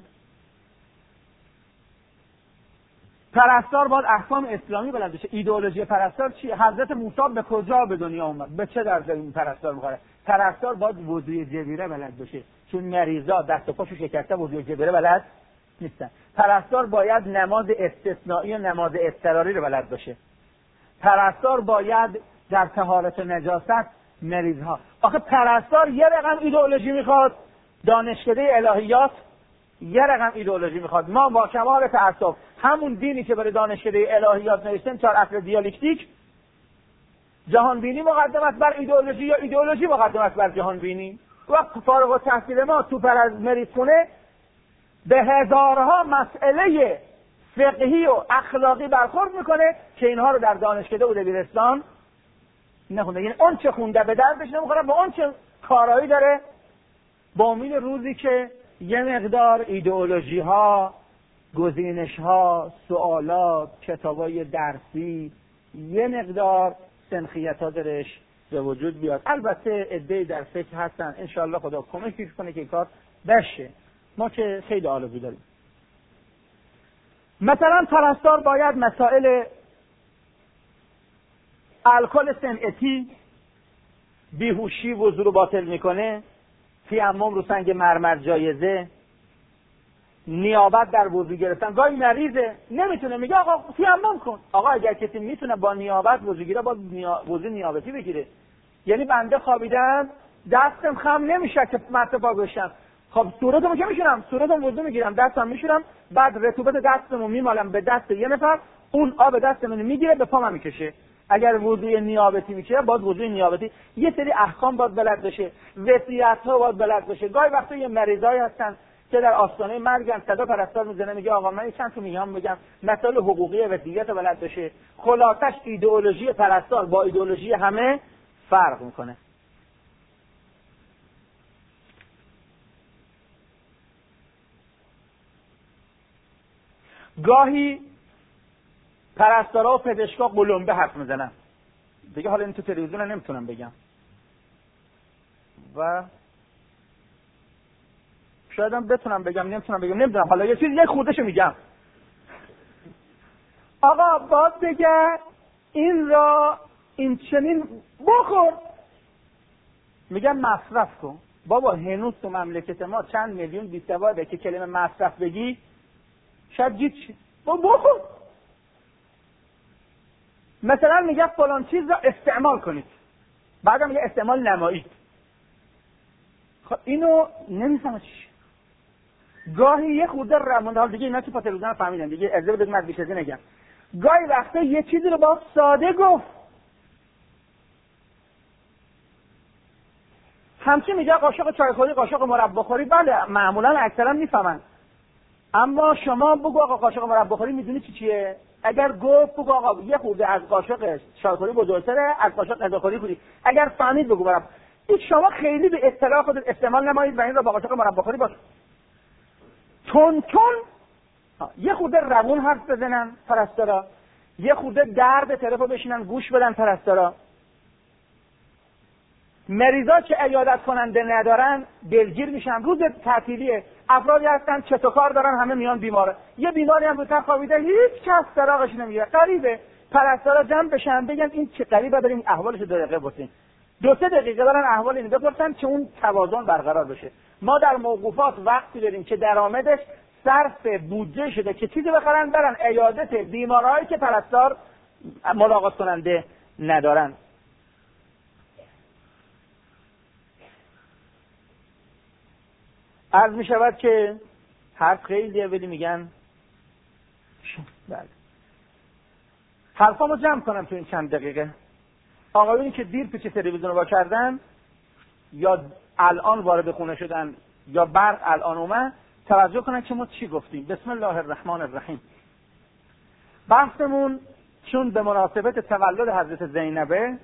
پرستار باید احکام اسلامی بلد بشه. ایدئولوژی پرستار چیه؟ حضرت موسی به کجا به دنیا اومد؟ به چه درد این پرستار میخوره؟ پرستار باید وضوی جبیره بلد بشه، چون مریضا دست و پاشو شکسته وضوی جبیره بلد نیستن. پرستار باید نماز استثنایی و نماز اضطراری رو بلد باشه. پرستار باید در طهارت و نجاست مریض ها. آخه پرستار یه رقم ایدئولوژی میخواد، دانشکده الهیات یه رقم ایدئولوژی میخواد. ما با کمال تأسف همون دینی که برای دانشکده الهیات نوشتن، چهار اصل دیالکتیک، جهان بینی مقدمت بر ایدئولوژی یا ایدئولوژی مقدمت بر جهان بینی. وقت فارغ التحصیل ما تو پر از مریض خونه به هزارها مسئله فقهی و اخلاقی برخورد میکنه که اینها رو در دانشکده و دبیرستان نخونده. یعنی اون چه خونده به دردش نمیخوره، با اون چه کارایی داره، با امید روزی که یه مقدار ایدئولوژی ها، گزینش ها، سوالات، کتابای درسی، یه مقدار سنخیت ها درش به وجود بیاد. البته عده‌ای در فکر هستن، انشاءالله خدا کمک کنه که کار بشه. ما که خیلی آلوده داریم. مثلا پرستار باید مسائل الکل صنعتی، بیهوشی وضو رو باطل میکنه، تیمم رو سنگ مرمر جایزه، نیابت در وضو گرفتن. گاهی مریضه نمیتونه، میگه آقا تیمم کن. آقا اگر کسی میتونه با نیابت وضو گیره، با نیا... وضو نیابتی بگیره. یعنی بنده خوابیدم دستم خم نمیشه که مته پا بشم، خب صورتمو که میشورم، صورتم وضو میگیرم، دستم میشورم، بعد رطوبت دستمو میمالم به دست یه نفر، اون آب دستمو میگیره به پام میکشه. اگر وضوی نیابتی میشه، باز وضوی نیابتی یه سری احکام باید بلد بشه، وصیت‌ها باید بلد بشه. گاهی وقتا یه مریضایی هستن که در آستانه مرگن، صدا پرستار میزنه میگه آقا من چند تا میگم بگم مسائل حقوقی وصیت بلد بشه. خلاصش ایدئولوژی پرستار با ایدئولوژی همه فرق میکنه. گاهی پرستارا و پزشکا قلمبه حرف میزنن دیگه، حالا این تو تلویزیون نمیتونم بگم و شاید هم بتونم بگم، نمیتونم بگم، نمیدونم. حالا یه چیز یک خودشو میگم. آقا باز بگه این را این چنین بخور، میگم مصرف کن. بابا هنوز تو مملکت ما چند میلیون بیسواده که کلمه مصرف بگی شاید گیت شی. بابا بخور. مثلا میگه فلان چیز را استعمال کنید، بعدم میگه استعمال نمایید. خب اینو نمیفهمم چی. گاهی یه خورده رمونده، حال دیگه اینا تو تلویزیون فهمیدن دیگه، از بده من بیش از این نگم. گاهی وقتا یه چیزی رو با ساده گفت، همچین میگه قاشق چایخوری، قاشق مرباخوری. بله معمولا اکثرا میفهمن، اما شما بگو آقا قاشق مرباخوری میدونی چی چیه؟ اگر گفت بگو آقا یه خورده از قاشق چایخوری بزرگتره، از قاشق غذاخوری خوری. اگر فهمید بگو مربا. این شما خیلی به اصطلاح خودت استعمال نمایید و این رو با قاشق مرباخوری باش. تون تون یه خورده روون حرف بزنن پرستارا، یه خورده درد طرفو بشینن گوش بدن پرستارا. مریضا که عیادت کننده ندارن دلگیر میشن. روز تعطیلیه، افرادی هستن چت و کار دارن، همه میان بیماره. یه بیماری هم رو تخت خوابیده، هیچ کس سراغش نمیگیره. غریبه. پرستارا جمع بشن بگن این چه غریبه، بریم احوالش دو دقیقه بپرسیم. دو سه دقیقه دارن احوال اینو بپرسن که اون توازن برقرار بشه. ما در موقوفات وقتی داریم که درآمدش صرف بودجه شده که چیزی بخرن برن عیادت بیمارایی که پرستار ملاقات کننده ندارن. عرض می شود که حرف خیلیه ولی میگن بله. حرفامو جمع کنم تو این چند دقیقه. آقایونی که دیر پیش تلویزیون رو با کردن یا الان وارد خونه شدن یا برق الان اومد، توجه کنن که ما چی گفتیم. بسم الله الرحمن الرحیم. بحثمون چون به مناسبت تولد حضرت زینبه،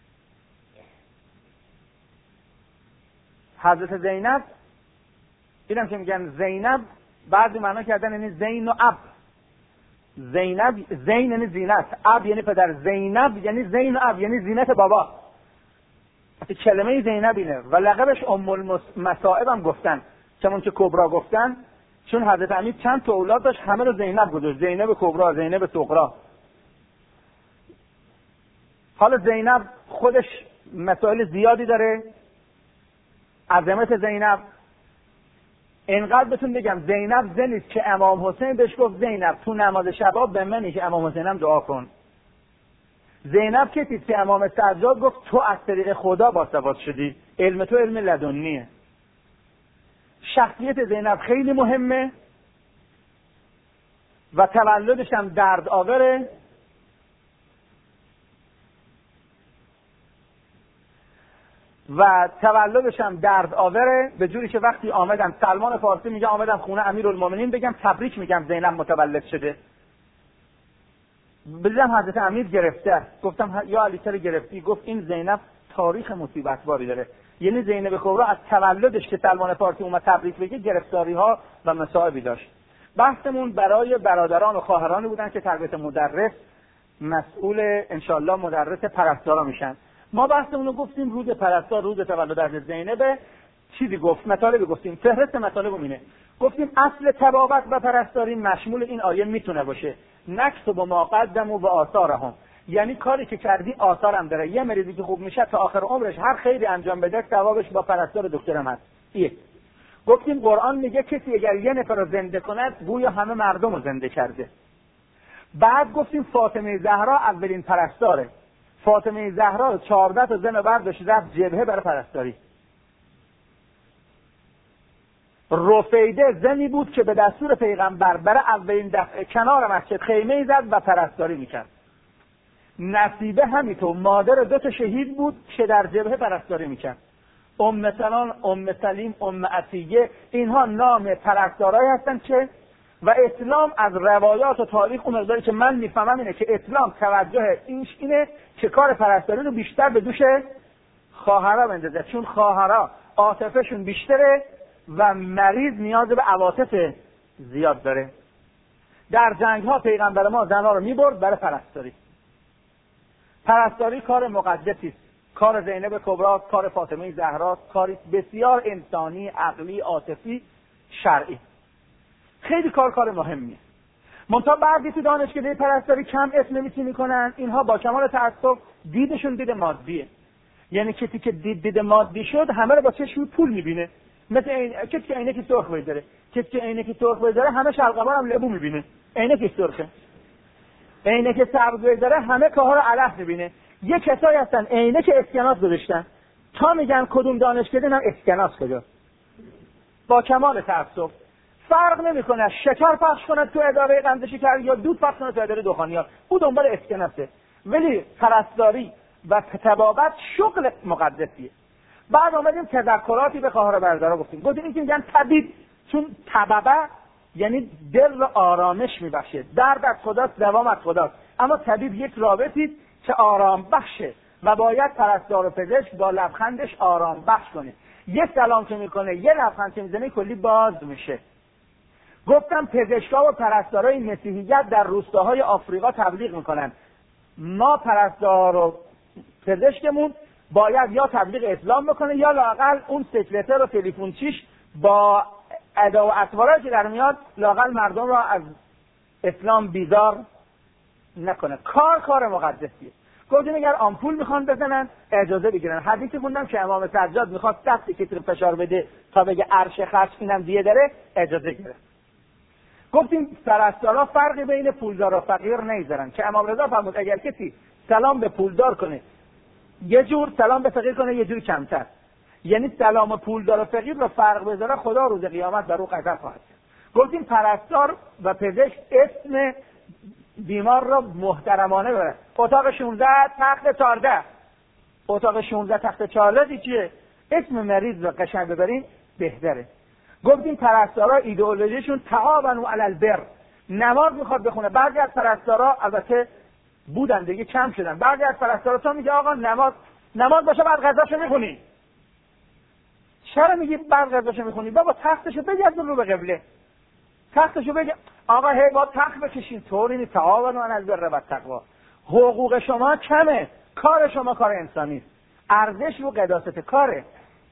حضرت زینب، اینم که میگن زینب بعضی معنا کردن یعنی زین و اب. زینب زین یعنی زینت، اب یعنی پدر، زینب یعنی زین و اب یعنی زینت بابا. کلمه زینب اینه و لقبش ام المصائب هم گفتن، چون که کبرا گفتن، چون حضرت امیر چند تا اولاد داشت، همه رو زینب گذاشت، زینب کبرا، زینب صغرا. حالا زینب خودش مسائل زیادی داره. عظمت زینب اینقدر بهتون بگم، زینب زنیست که امام حسین بهش گفت زینب تو نماز شب به منی که امام حسینم دعا کن. زینب که دید که امام سجاد گفت تو از طریق خدا باسواد شدی، علم تو علم لدنیه. شخصیت زینب خیلی مهمه و تولدش هم درد آوره. و تولدش هم درد آوره به جوری که وقتی آمدن، سلمان فارسی میگه آمدن خونه امیرالمومنین بگم تبریک میگم زینب متولد شده. بزنم حضرت امیر گرفته. گفتم یا علی چرا گرفتی؟ گفت این زینب تاریخ مصیبت باری داره. یعنی زینب کبرا از تولدش که سلمان فارسی اومد تبریک بگه گرفتاری ها و مصائبی داشت. بحثمون برای برادران و خواهرانی بودن که تربیت مدرس مسئول انشالله مدرس پرستارا میشن. ما بحثمون رو گفتیم روز پرستار، روز تولد حضرت زینب. چیزی گفت مطالبی گفتیم، فهرست مطالب اینه. گفتیم اصل تبابت و پرستاری مشمول این آیه میتونه باشه، نکتب و ما قدموا و آثارهم، یعنی کاری که کردی آثارم داره. یه مریضی که خوب میشه تا آخر عمرش هر خیری انجام بده ثوابش با پرستار دکترم هست. یک. گفتیم قرآن میگه کسی اگر یه نفر رو زنده کند گویا همه مردم رو زنده کرده. بعد گفتیم فاطمه زهرا اولین پرستاره. فاطمه زهرا چهارده تا زن برداشت رفت جبهه برای پرستاری. رفیده زنی بود که به دستور پیغمبر برای اولین دفعه کنار مسجد خیمه زد و پرستاری میکرد. نصیبه همینطور مادر دو تا شهید بود که در جبهه پرستاری میکرد. ام سلام، ام سلیم، ام عطیه، اینها نام پرستارایی هستن که و اسلام از روایات و تاریخ و مقداری که من میفهمم اینه که اسلام توجه اینش اینه که کار پرستاری رو بیشتر به دوش خواهرها بندازه، چون خواهرها عاطفه‌شون بیشتره و مریض نیاز به عواطف زیاد داره. در جنگ ها پیغمبر ما زنها رو میبرد برای پرستاری. پرستاری کار مقدسی است. کار زینب کبرا، کار فاطمه زهرا، کاری بسیار انسانی، عقلی، عاطفی، شرعی. خیلی کار کار مهمیه. منتها بعضی تو دانشکده پرستاری کم اسم نمی‌تونی میکنن. اینها با کمال تأسف دیدشون دید مادیه. یعنی کسی که دید دید مادی شد همه رو با چشم پول میبینه. مثل این کسی که عینک سرخ بذاره، کسی که عینک سرخ بذاره همه شلقبان هم لبو میبینه. عینک سرخه. عینک سبز بذاره همه کاها رو علف میبینه. یه کسایی هستن عینک اسکناس گذاشتن تا میگن کدوم دانشکده نه اسکناس کجا. با کمال تأسف فرق نمیکنه شکر پخش کنه تو اداره قند شکر یا دود پخش کنه تو اداره دخانیات، او دنبال اسکناسه. ولی پرستاری و طبابت شغل مقدسیه. بعد اومدیم تذکراتی به خواهر برادرها گفتیم. گفتیم این که میگن طبیب، چون طببه یعنی دل رو آرامش میبخشه. درد از خداست، دوام از خداست. اما طبیب یک رابطی که آرام بخشه و باید پرستار و پزشک با لبخندش آرام بخش کنه. یه سلام که میکنه، یه لبخند که میزنه کلی باز میشه. گفتم پزشکا و پرستارای مسیحیت در روستاهای آفریقا تبلیغ میکنن. ما پرستار و پزشکمون باید یا تبلیغ اسلام بکنه یا لااقل اون سکرتر و تلفنچیش با ادا و اطوارایی که در میاد لااقل مردم را از اسلام بیزار نکنه. کار کار مقدسیه. گفتیم اگر آمپول میخوان بزنن اجازه بگیرن. حدیثی خوندم که امام سجاد میخواد دستی که فشار بده تا بگه عرش خرج اینم دیه داره، اجازه گیره. گفتیم پرستارا فرقی بین پولدار و فقیر نمیذارن که امام رضا فرمود اگر کسی سلام به پولدار کنه یه جور، سلام به فقیر کنه یه جور کمتر. یعنی سلام پولدار و فقیر رو فرق بذاره خدا روز قیامت بر او غضب خواهد کرد. گفتیم پرستار و پزشک اسم بیمار را محترمانه ببره. اتاق شانزده تخت چهارده، اتاق شانزده تخت چهارده چیه؟ اسم مریض رو قشنگ ببرین بهتره. گفتیم پرستارا ایدئولوژیشون تعاونوا علی البر، نماز میخواد بخونه. بعضی از پرستارا البته بودن دیگه کم شدن. بعضی از پرستارا تا میگه آقا نماز نماز باشه بعد غذاشو میخونی. چرا میگی بعد غذاشو میخونی؟ بابا تختشو بگذار رو به قبله. تختشو بگه آقا هی با تخت بکشین. طوری نیست. تعاونوا علی البر و التقوا. حقوق شما کمه، کار شما کار انسانی است. ارزش رو قداست کاره.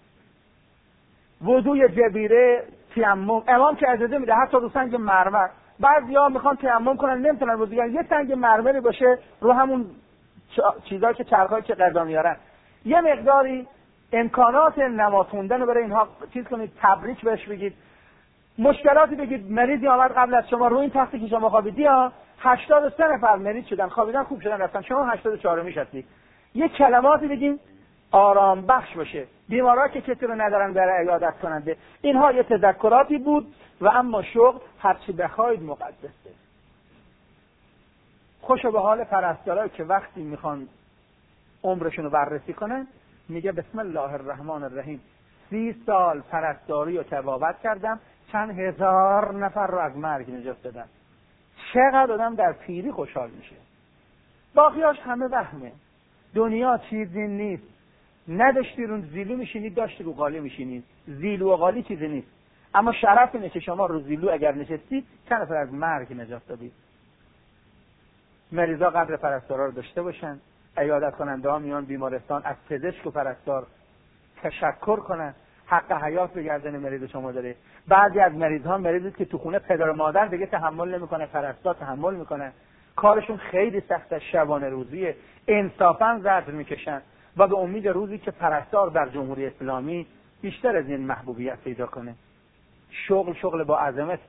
وضوی جبیره، تیمم، امام که اجازه میده حتی رو سنگ مرمر. بعضیا میخوان تیمم کنن نمیتونن وضو کنن، یه سنگ مرمری باشه رو همون چیزایی که چرخایی که قضا میارن. یه مقداری امکانات نماز خوندن برای اینها چیز کنید، تبریک بهش بگید. مشکلاتی بگید، مریضی آمد قبل از شما رو این تختی که شما خوابیدی ها هشتاد و سه نفر مریض شدن، خوابیدن خوب شدن رفتن، شما هشتاد و چهار میشستی. یه کلماتی بگین آرام بخش باشه. بیمارا که کسی رو ندارن برای عیادت کننده. اینها یه تذکراتی بود و اما شغل هرچی بخواید مقدسه. خوش به حال پرستارایی که وقتی میخوان عمرشون رو بررسی کنن میگه بسم الله الرحمن الرحیم سی سال پرستاری و تبابت کردم، چند هزار نفر رو از مرگ نجات دادم. چقدر آدم در پیری خوشحال میشه. باقیاش همه وهمه. دنیا چیزی نیست. نداشتی رو زیلو میشینید، داشتی رو قالی میشینید. زیلو و قالی چیزی نیست. اما شرف اینه که شما رو زیلو اگر نشستید چند نفر از مرگ نجات دادید. مریضا قدر پرستارا رو داشته باشن. عیادت کننده ها میان بیمارستان از پزشک و پرستار تشکر کنن. حق حیات به گردن مریض شما داره. بعضی از مریض ها مریضی که تو خونه پدر و مادر دیگه تحمل نمیکنه، پرستار تحمل میکنه، کارشون خیلی سخته، شبانه روزیه، انصافا زجر میکشن و به امید روزی که پرستار در جمهوری اسلامی بیشتر از این محبوبیت پیدا کنه. شغل شغل با عظمت.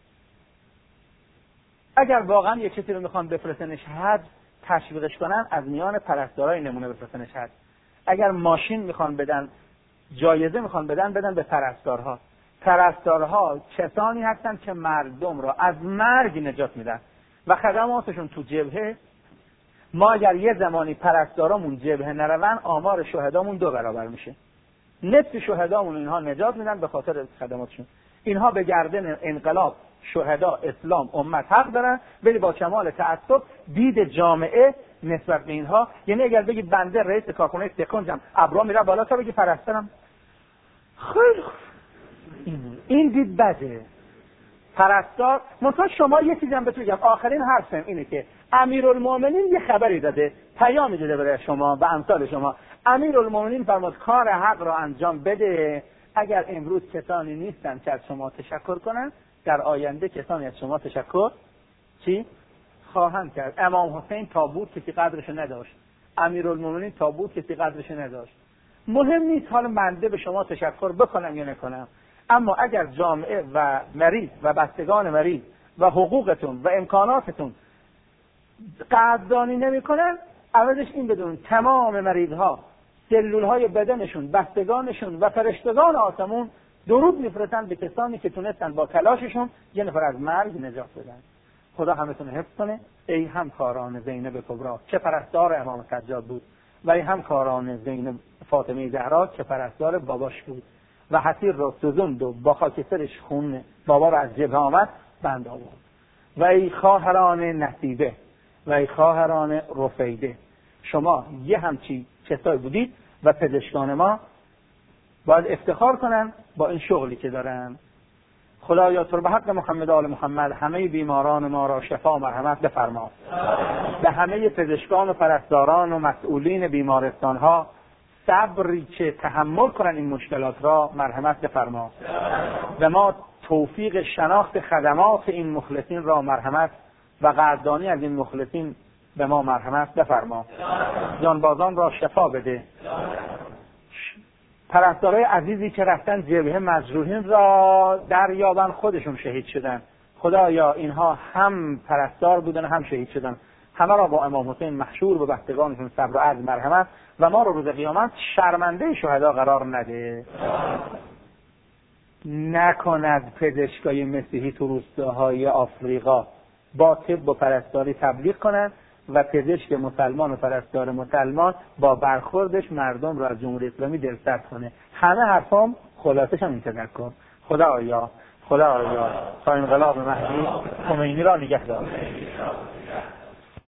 اگر واقعا یک کسی رو میخوان بفرستنش حج تشویقش کنن، از میان پرستارای نمونه بفرستنش حج. اگر ماشین میخوان بدن، جایزه میخوان بدن، بدن به پرستارها. پرستارها کسانی هستند که مردم را از مرگ نجات میدن و خدماتشون تو جبهه. ما اگر یه زمانی پرستارامون جبهه نرون، آمار شهدامون دو برابر میشه. نصف شهدامون اینها نجات میدن به خاطر خدماتشون. اینها به گردن انقلاب، شهدا، اسلام، امت حق دارن، ولی با کمال تعصب دید جامعه نسبت به اینها. یعنی اگر بگی بنده رئیس کارخونه سکنجم، ابرا میره بالا تا بگی پرستارم، خیلی این دید بده. پرستار منتها شما یه چیزی هم بهتون بگم، آخرین حرفم اینه که امیرالمومنین یه خبری داده، پیامی داده برای شما و امثال شما. امیرالمومنین فرمود کار حق را انجام بده. اگر امروز کسانی نیستن که از شما تشکر کنن، در آینده کسانی از شما تشکر چی خواهند کرد. امام حسین تابوت کسی قدرش نداشت، امیرالمومنین تابوت کسی قدرش نداشت. مهم نیست حال منده به شما تشکر بکنم یا نکنم، اما اگر جامعه و مریض و بستگان مریض و حقوقتون و امکاناتتون قدردانی نمیکنن، عوضش این بدون تمام مریضها سلولهای بدنشون، بستگانشون و فرشتگان آسمون درود میفرستن به کسانی که تونستن با تلاششون یه نفر از مرگ نجات بدن. خدا همتون حفظ کنه. ای همکاران زینب کبرا که پرستار امام سجاد بود و ای همکاران زینب فاطمه زهرا که پرستار باباش بود و حسیر رو سوزند و با خاکسترش خون بابا رو از جبهه آمد بند آورد. و ای خواهران نصیبه و ای خواهران رفیده، شما یه همچی کسایی بودید و پزشکان ما باید افتخار کنن با این شغلی که دارن. خدایا تو به حق محمد آل محمد همه بیماران ما را شفا و مرحمت بفرما. به همه پزشکان و پرستاران و مسئولین بیمارستان ها صبری که تحمل کنن این مشکلات را مرحمت بفرما. و ما توفیق شناخت خدمات این مخلصین را مرحمت و قدردانی از این مخلصین به ما مرحمت بفرما. جانبازان را شفا بده. پرستارای عزیزی که رفتن جبهه مجروحین را دریابن، خودشون شهید شدن. خدایا اینها هم پرستار بودن هم شهید شدن، همه را با امام حسین محشور به بستگانشون صبر و عدل مرحمت و ما رو روز قیامت شرمنده شهدا قرار نده. نکند پزشکای مسیحی تو روستاهای آفریقا با طب و پرستاری تبلیغ کنند و پزشک مسلمان و پرستار مسلمان با برخوردش مردم را از جمهوری اسلامی دلسرد کنه. همه حرفام خلاصش هم این تذکر. خدایا خدایا تا انقلاب مهدی خمینی را نگه دار.